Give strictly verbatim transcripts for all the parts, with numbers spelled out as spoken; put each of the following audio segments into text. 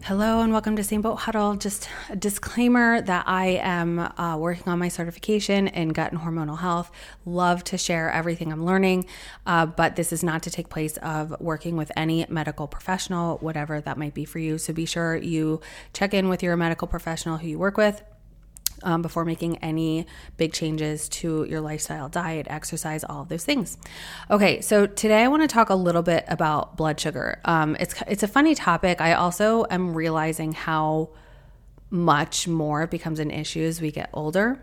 Hello and welcome to Same Boat Huddle. Just a disclaimer that I am uh, working on my certification in gut and hormonal health. Love to share everything I'm learning, uh, but this is not to take place of working with any medical professional, whatever that might be for you. So be sure you check in with your medical professional who you work with Um, before making any big changes to your lifestyle, diet, exercise, all of those things. Okay, so today I want to talk a little bit about blood sugar. Um, it's it's a funny topic. I also am realizing how much more it becomes an issue as we get older.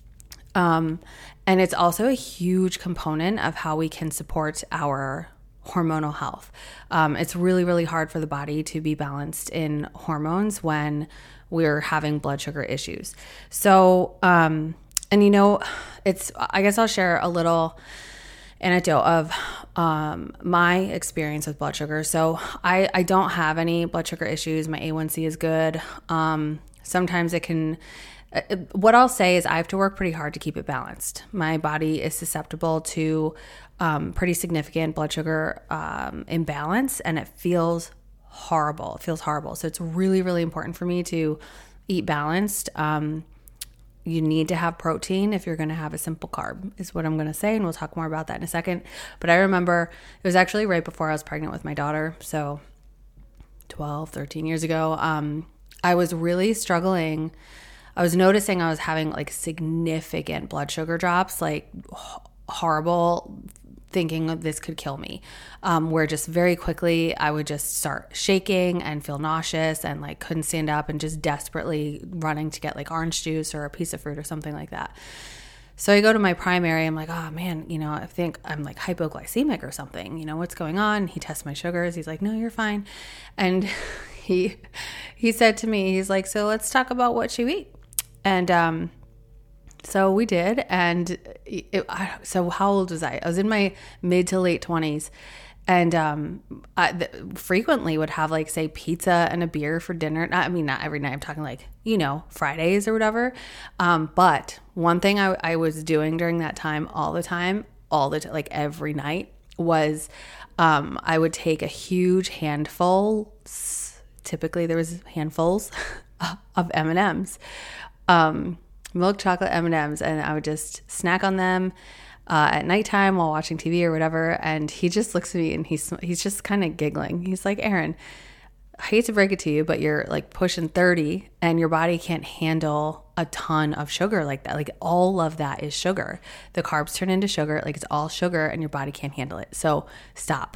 Um, and it's also a huge component of how we can support our hormonal health. Um, it's really, really hard for the body to be balanced in hormones when we're having blood sugar issues. So, um, and you know, it's, I guess I'll share a little anecdote of um, my experience with blood sugar. So I, I don't have any blood sugar issues. My A one C is good. Um, sometimes it can, what I'll say is I have to work pretty hard to keep it balanced. My body is susceptible to um, pretty significant blood sugar um, imbalance, and it feels horrible. It feels horrible. So it's really, really important for me to eat balanced. Um, you need to have protein if you're going to have a simple carb, is what I'm going to say. And we'll talk more about that in a second. But I remember it was actually right before I was pregnant with my daughter. So twelve, thirteen years ago, um, I was really struggling. I was noticing I was having like significant blood sugar drops, like horrible, thinking this could kill me, um, where just very quickly I would just start shaking and feel nauseous and like couldn't stand up and just desperately running to get like orange juice or a piece of fruit or something like that. So I go to my primary. I'm like, oh man, you know, I think I'm like hypoglycemic or something. You know, what's going on? He tests my sugars. He's like, no, you're fine. And he he said to me, he's like, so let's talk about what you eat. And um, so we did. And it, I, so how old was I? I was in my mid to late twenties. And um, I th- frequently would have like, say, pizza and a beer for dinner. Not, I mean, not every night. I'm talking like, you know, Fridays or whatever. Um, but one thing I, I was doing during that time all the time, all the time, like every night was um, I would take a huge handful. Typically there was handfuls of M and M's. Um, milk chocolate M and M's, and I would just snack on them uh, at nighttime while watching T V or whatever. And he just looks at me and he's he's just kind of giggling. He's like, Erin, I hate to break it to you, but you're like pushing thirty and your body can't handle a ton of sugar like that. Like all of that is sugar. The carbs turn into sugar. Like it's all sugar and your body can't handle it. So stop.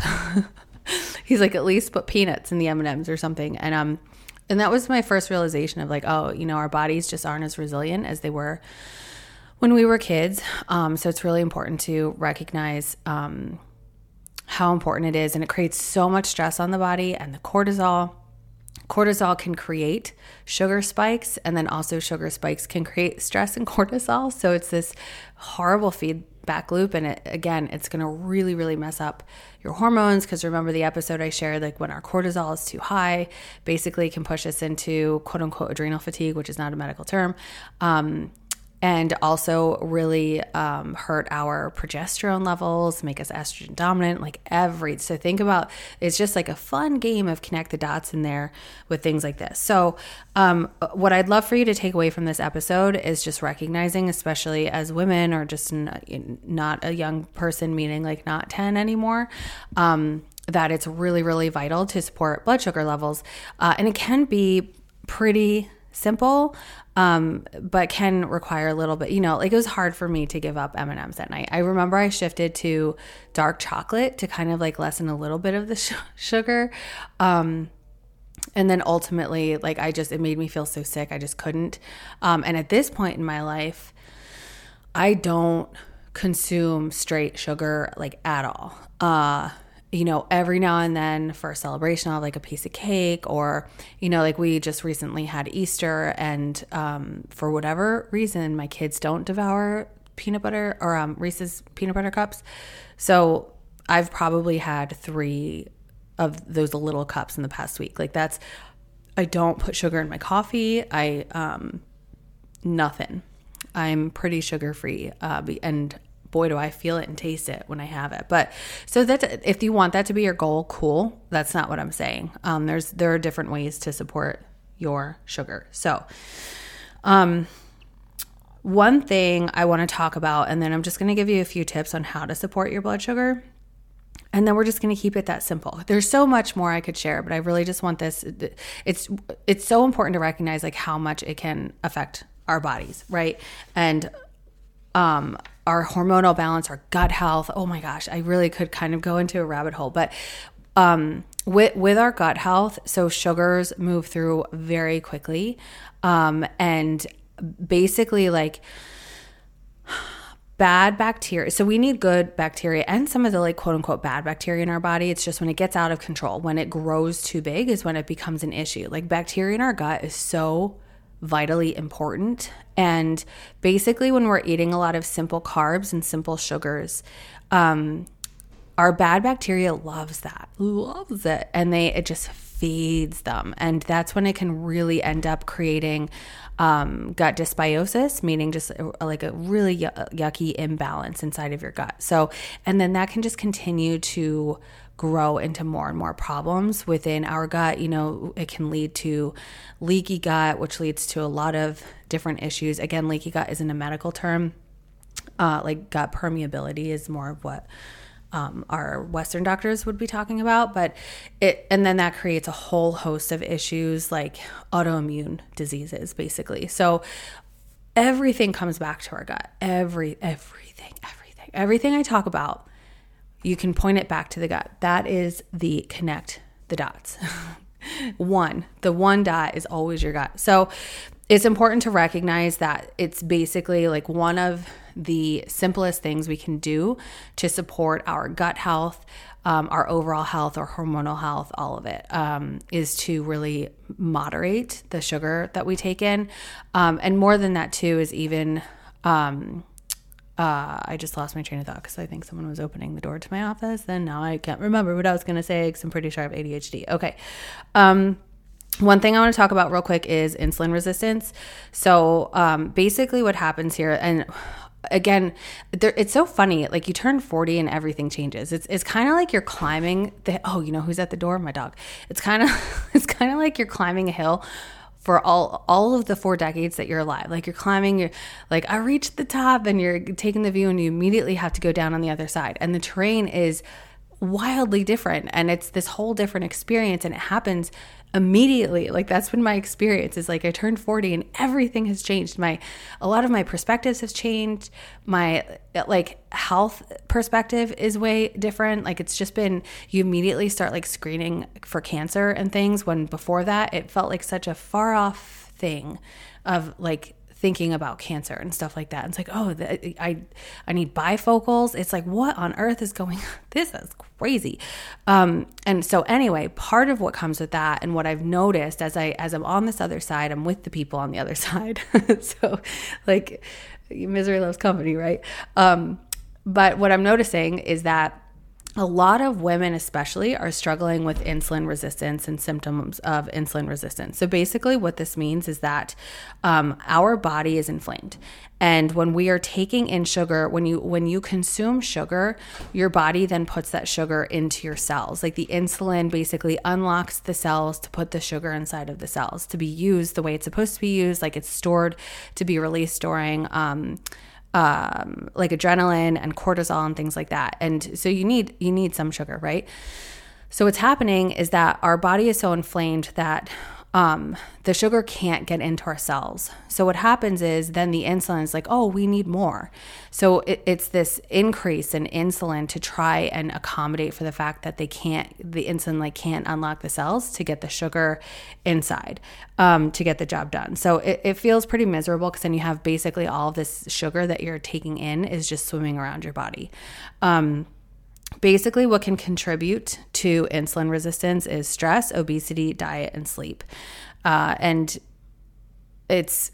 He's like, at least put peanuts in the M and M's or something. And um. And that was my first realization of like, oh, you know, our bodies just aren't as resilient as they were when we were kids. Um, so it's really important to recognize um, how important it is. And it creates so much stress on the body, and the cortisol. Cortisol can create sugar spikes, and then also sugar spikes can create stress and cortisol. So it's this horrible feedback loop. And it, again, it's going to really, really mess up your hormones. Because remember the episode I shared, like when our cortisol is too high, basically can push us into quote unquote adrenal fatigue, which is not a medical term. Um, and also really um, hurt our progesterone levels, make us estrogen dominant, like every, so think about, it's just like a fun game of connect the dots in there with things like this. So um, what I'd love for you to take away from this episode is just recognizing, especially as women or just n- not a young person, meaning like not ten anymore, um, that it's really, really vital to support blood sugar levels. Uh, and it can be pretty simple, um, but can require a little bit, you know, like it was hard for me to give up M and M's at night. I remember I shifted to dark chocolate to kind of like lessen a little bit of the sh- sugar. Um, and then ultimately, like I just, it made me feel so sick. I just couldn't. Um, and at this point in my life, I don't consume straight sugar like at all. Uh, you know, every now and then for a celebration, I'll have like a piece of cake, or, you know, like we just recently had Easter, and um, for whatever reason, my kids don't devour peanut butter or um, Reese's peanut butter cups. So I've probably had three of those little cups in the past week. Like that's, I don't put sugar in my coffee. I, um, nothing. I'm pretty sugar free. Uh, and boy, do I feel it and taste it when I have it. But so that if you want that to be your goal, cool. That's not what I'm saying. Um, there's there are different ways to support your sugar. So, um, one thing I want to talk about, and then I'm just going to give you a few tips on how to support your blood sugar. And then we're just going to keep it that simple. There's so much more I could share, but I really just want this. It's it's so important to recognize like how much it can affect our bodies, right? And um, our hormonal balance, our gut health. Oh my gosh, I really could kind of go into a rabbit hole. But um, with with our gut health, so sugars move through very quickly, um, and basically like. Bad bacteria. So we need good bacteria and some of the like quote unquote bad bacteria in our body. It's just when it gets out of control, when it grows too big is when it becomes an issue. Like bacteria in our gut is so vitally important. And basically when we're eating a lot of simple carbs and simple sugars, um, our bad bacteria loves that, loves it. And they, it just feeds them. And that's when it can really end up creating um, gut dysbiosis, meaning just a, like a really yucky imbalance inside of your gut. So, and then that can just continue to grow into more and more problems within our gut. You know, it can lead to leaky gut, which leads to a lot of different issues. Again, leaky gut isn't a medical term. Uh, like gut permeability is more of what Um, our Western doctors would be talking about, but it, and then that creates a whole host of issues like autoimmune diseases, basically. So everything comes back to our gut. Every, everything, everything, everything I talk about, you can point it back to the gut. That is the connect the dots. One, the one dot is always your gut. So it's important to recognize that it's basically like one of the simplest things we can do to support our gut health, um, our overall health, our hormonal health, all of it, um, is to really moderate the sugar that we take in. Um, and more than that too is even, um, uh, I just lost my train of thought because I think someone was opening the door to my office and now I can't remember what I was going to say because I'm pretty sure I have A D H D. Okay. Um, One thing I want to talk about real quick is insulin resistance. So um, basically what happens here, and again, there, it's so funny, like you turn forty and everything changes. It's it's kind of like you're climbing the, oh, you know who's at the door? My dog. It's kind of it's kind of like you're climbing a hill for all all of the four decades that you're alive. Like you're climbing, you're like, I reached the top and you're taking the view and you immediately have to go down on the other side. And the terrain is wildly different and it's this whole different experience and it happens immediately. Like that's been my experience is like I turned forty and everything has changed. My a lot of my perspectives has changed. My like health perspective is way different. Like it's just been you immediately start like screening for cancer and things when before that it felt like such a far off thing of like thinking about cancer and stuff like that. And it's like, oh, the, I I need bifocals. It's like, what on earth is going on? This is crazy. Um, and so anyway, part of what comes with that and what I've noticed as I as I'm on this other side, I'm with the people on the other side. So like misery loves company, right? Um, but what I'm noticing is that a lot of women especially are struggling with insulin resistance and symptoms of insulin resistance. So basically what this means is that um, our body is inflamed. And when we are taking in sugar, when you when you consume sugar, your body then puts that sugar into your cells. Like the insulin basically unlocks the cells to put the sugar inside of the cells to be used the way it's supposed to be used, like it's stored to be released during um um, like adrenaline and cortisol and things like that. And so you need, you need some sugar, right? So what's happening is that our body is so inflamed that um, the sugar can't get into our cells. So what happens is then the insulin is like, oh, we need more. So it, it's this increase in insulin to try and accommodate for the fact that they can't, the insulin like can't unlock the cells to get the sugar inside um, to get the job done. So it, it feels pretty miserable because then you have basically all of this sugar that you're taking in is just swimming around your body. Um, Basically, what can contribute to insulin resistance is stress, obesity, diet, and sleep. Uh, and it's,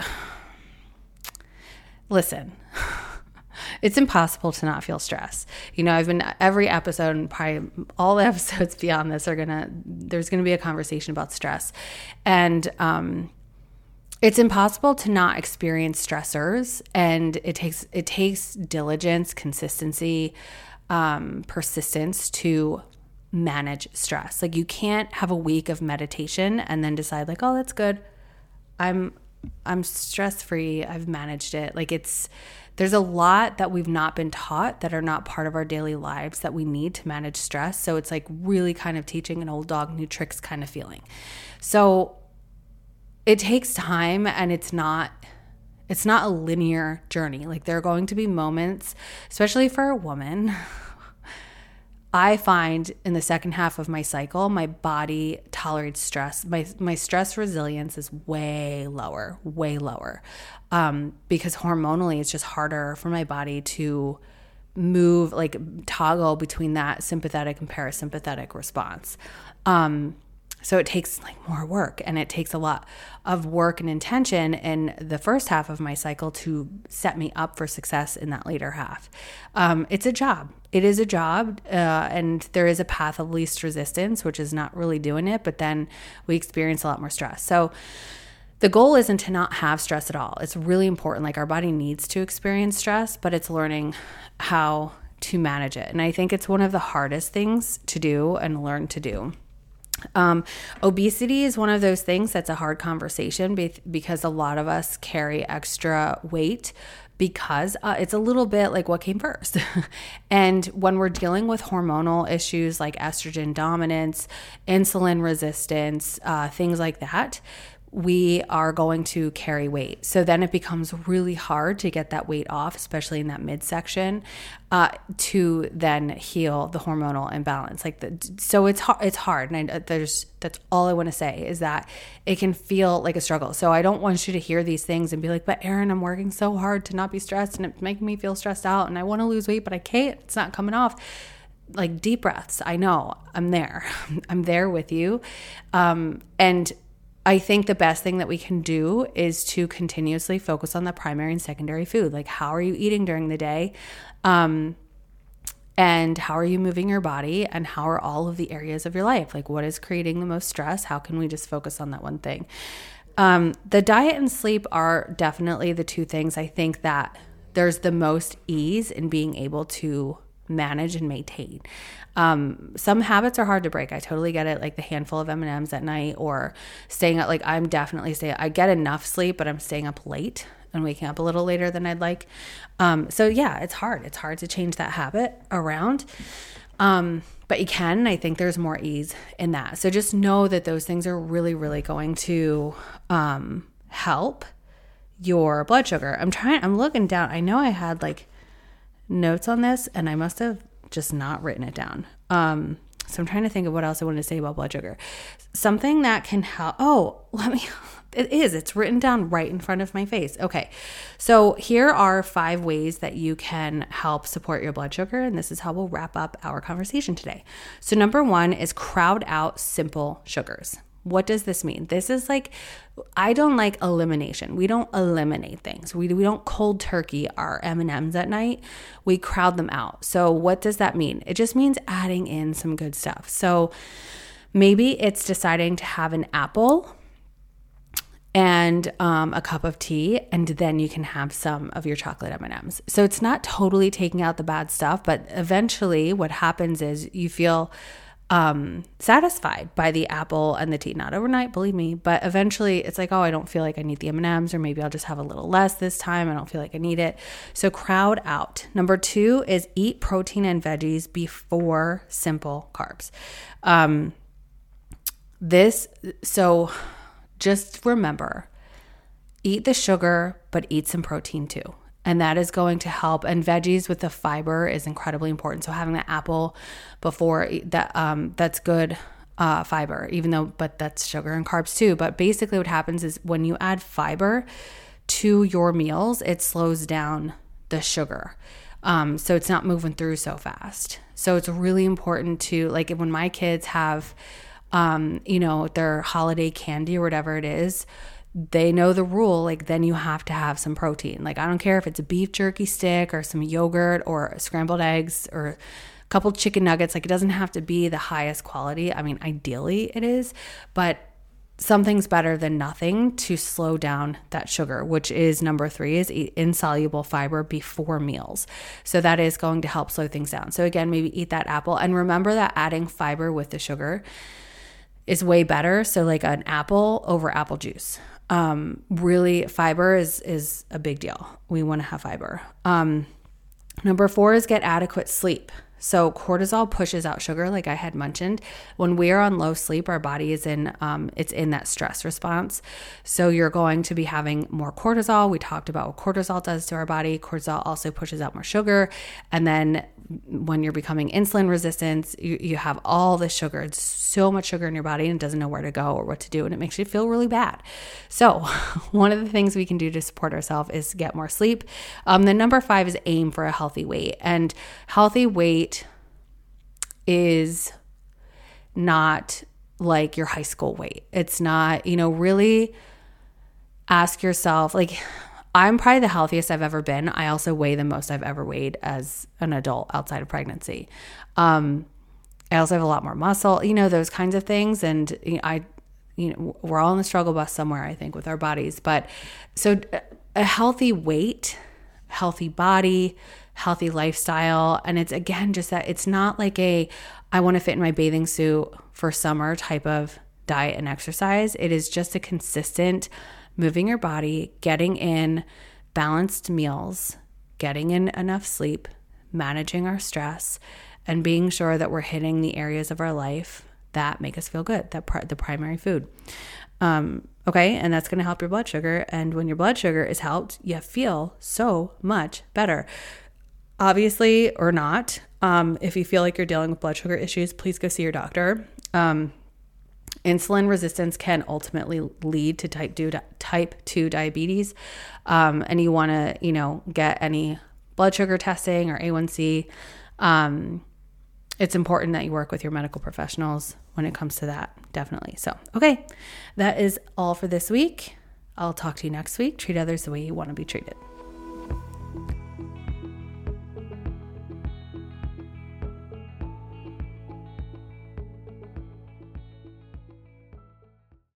listen, it's impossible to not feel stress. You know, I've been, every episode and probably all the episodes beyond this are going to, there's going to be a conversation about stress. And, um, it's impossible to not experience stressors, and it takes it takes diligence, consistency, um, persistence to manage stress. Like you can't have a week of meditation and then decide like, oh, that's good. I'm I'm stress free. I've managed it. Like it's there's a lot that we've not been taught that are not part of our daily lives that we need to manage stress. So it's like really kind of teaching an old dog new tricks kind of feeling. So it takes time, and it's not it's not a linear journey. Like there are going to be moments, especially for a woman. I find in the second half of my cycle, my body tolerates stress. My my stress resilience is way lower, way lower, um, because hormonally it's just harder for my body to move, like toggle between that sympathetic and parasympathetic response. Um, So it takes like more work, and it takes a lot of work and intention in the first half of my cycle to set me up for success in that later half. Um, it's a job. It is a job, uh, and there is a path of least resistance, which is not really doing it, but then we experience a lot more stress. So the goal isn't to not have stress at all. It's really important. Like our body needs to experience stress, but it's learning how to manage it. And I think it's one of the hardest things to do and learn to do. Um, obesity is one of those things that's a hard conversation be- because a lot of us carry extra weight because uh, it's a little bit like what came first. And when we're dealing with hormonal issues like estrogen dominance, insulin resistance, uh, things like that, we are going to carry weight. So then it becomes really hard to get that weight off, especially in that midsection, uh, to then heal the hormonal imbalance. Like the, so it's hard. It's hard, and I, there's that's all I want to say is that it can feel like a struggle. So I don't want you to hear these things and be like, "But Erin, I'm working so hard to not be stressed, and it's making me feel stressed out, and I want to lose weight, but I can't. It's not coming off." Like deep breaths. I know I'm there. I'm there with you, um, and. I think the best thing that we can do is to continuously focus on the primary and secondary food. Like, how are you eating during the day? Um, and how are you moving your body? And how are all of the areas of your life? Like, what is creating the most stress? How can we just focus on that one thing? Um, the diet and sleep are definitely the two things I think that there's the most ease in being able to manage and maintain. Um, some habits are hard to break. I totally get it. Like the handful of M and M's at night, or staying up. Like I'm definitely staying, I get enough sleep, but I'm staying up late and waking up a little later than I'd like. Um, so yeah, it's hard. It's hard to change that habit around. Um, but you can, I think there's more ease in that. So just know that those things are really, really going to, um, help your blood sugar. I'm trying, I'm looking down. I know I had like notes on this, and I must have just not written it down. Um, so I'm trying to think of what else I wanted to say about blood sugar. Something that can help. Oh, let me, it is, it's written down right in front of my face. Okay. So here are five ways that you can help support your blood sugar. And this is how we'll wrap up our conversation today. So number one is crowd out simple sugars. What does this mean? This is like, I don't like elimination. We don't eliminate things. We we don't cold turkey our M and M's at night. We crowd them out. So what does that mean? It just means adding in some good stuff. So maybe it's deciding to have an apple and um, a cup of tea, and then you can have some of your chocolate M and M's. So it's not totally taking out the bad stuff, but eventually what happens is you feel um, satisfied by the apple and the tea. Not overnight, believe me, but eventually it's like, oh, I don't feel like I need the M and M's, or maybe I'll just have a little less this time. I don't feel like I need it. So crowd out. Number two is eat protein and veggies before simple carbs. Um, this, so just remember, eat the sugar, but eat some protein too. And that is going to help. And veggies with the fiber is incredibly important. So having the apple before that, um, that's good uh, fiber, even though, but that's sugar and carbs too. But basically what happens is when you add fiber to your meals, it slows down the sugar. Um, so it's not moving through so fast. So it's really important to, like when my kids have, um, you know, their holiday candy or whatever it is, they know the rule. Like then you have to have some protein. Like I don't care if it's a beef jerky stick or some yogurt or scrambled eggs or a couple chicken nuggets. Like it doesn't have to be the highest quality. I mean, ideally it is, but something's better than nothing to slow down that sugar, which is number three, is eat insoluble fiber before meals. So that is going to help slow things down. So again, maybe eat that apple, and remember that adding fiber with the sugar is way better. So like an apple over apple juice. Um, really, fiber is, is a big deal. We want to have fiber. Um, number four is get adequate sleep. So cortisol pushes out sugar, like I had mentioned. When we are on low sleep, our body is in, um, it's in that stress response. So you're going to be having more cortisol. We talked about what cortisol does to our body. Cortisol also pushes out more sugar. And then when you're becoming insulin resistant, you, you have all the sugar. It's so much sugar in your body and it doesn't know where to go or what to do. And it makes you feel really bad. So one of the things we can do to support ourselves is get more sleep. Um, then number five is aim for a healthy weight. And healthy weight is not like your high school weight. It's not, you know, really ask yourself, like, I'm probably the healthiest I've ever been. I also weigh the most I've ever weighed as an adult outside of pregnancy. Um, I also have a lot more muscle, you know, those kinds of things. And you know, I, you know, we're all in the struggle bus somewhere, I think, with our bodies. But so a healthy weight, healthy body, healthy lifestyle. And it's, again, just that it's not like a, I want to fit in my bathing suit for summer type of diet and exercise. It is just a consistent moving your body, getting in balanced meals, getting in enough sleep, managing our stress, and being sure that we're hitting the areas of our life that make us feel good, that pr- the primary food. Um, okay. And that's going to help your blood sugar. And when your blood sugar is helped, you feel so much better. Obviously, or not, um, if you feel like you're dealing with blood sugar issues, please go see your doctor. Um, insulin resistance can ultimately lead to type two, type two diabetes. Um, and you want to, you know, get any blood sugar testing or A one C. Um, it's important that you work with your medical professionals when it comes to that, definitely. So, okay, that is all for this week. I'll talk to you next week. Treat others the way you want to be treated.